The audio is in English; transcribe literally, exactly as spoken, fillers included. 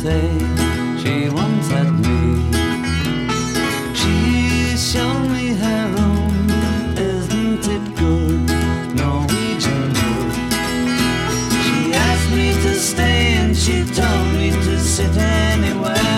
say she once had me. She showed me her room, isn't it good? Norwegian wood. She asked me to stay and she told me to sit anywhere.